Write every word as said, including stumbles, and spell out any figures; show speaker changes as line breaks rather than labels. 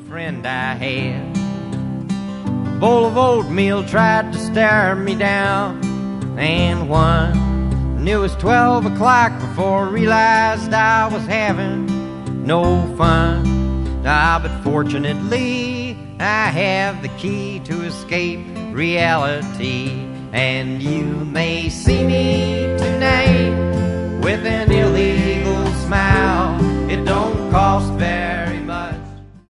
friend I had. A bowl of oatmeal tried to stare me down, and one, and it was twelve o'clock before I realized I was having no fun. Ah, but fortunately I have the key to escape reality, and you may see